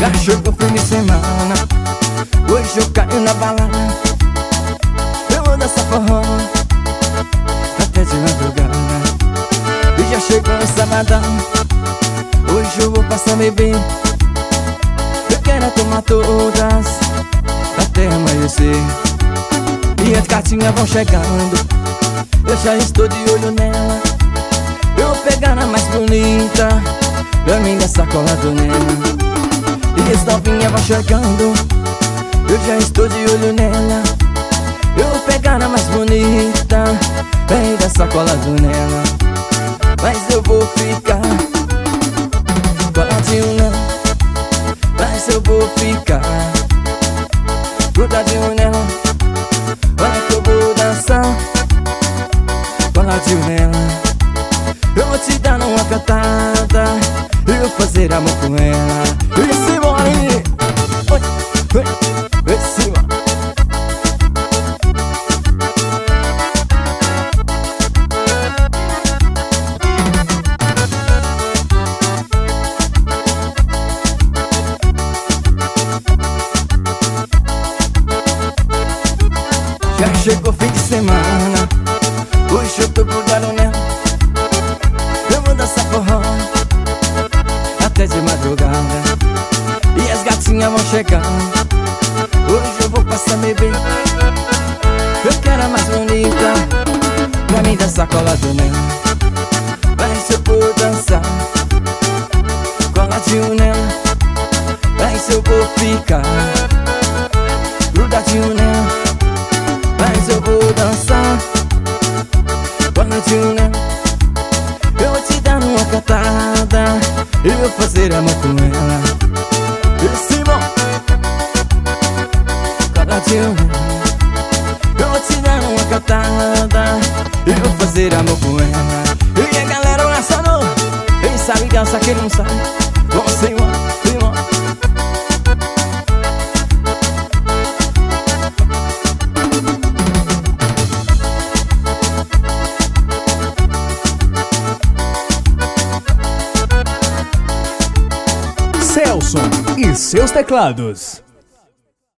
Já chegou fim de semana, hoje eu caio na balada. Eu vou dançar forró até de madrugada. E já chegou o sabadão, hoje eu vou passar a beber. Eu quero tomar todas até amanhecer. E as gatinhas vão chegando, eu já estou de olho nela. Eu vou pegar a mais bonita pra mim dançar colado nela. E as novinhas vão chegando, eu já estou de olho nela. Eu vou pegar a mais bonita pra mim dançar colado nela. Mas eu vou ficar coladinho nela. Mas eu vou ficar grudadinho nela. Olha que eu vou dançar coladinho nela. Eu vou te dar uma cantada e vou fazer amor com ela. E Simone, oi, Simone. Já chegou fim de semana, hoje eu tô grudado nela. Eu vou dançar forró até de madrugada. E as gatinhas vão chegando, hoje eu vou passar a beber. Eu quero a mais bonita pra mim dançar colado nela. Mas eu vou dançar coladinho nela. Mas eu vou ficar grudadinho nela. Mas eu vou dançar coladinho nela. Eu vou te dar uma cantada e vou fazer amor com ela. E Simone, coladinho nela. Eu vou te dar uma cantada e vou fazer amor com ela. E a galera dançando, quem sabe dança, quem não sabe. Vamos Simone, Simone. Celson e seus teclados.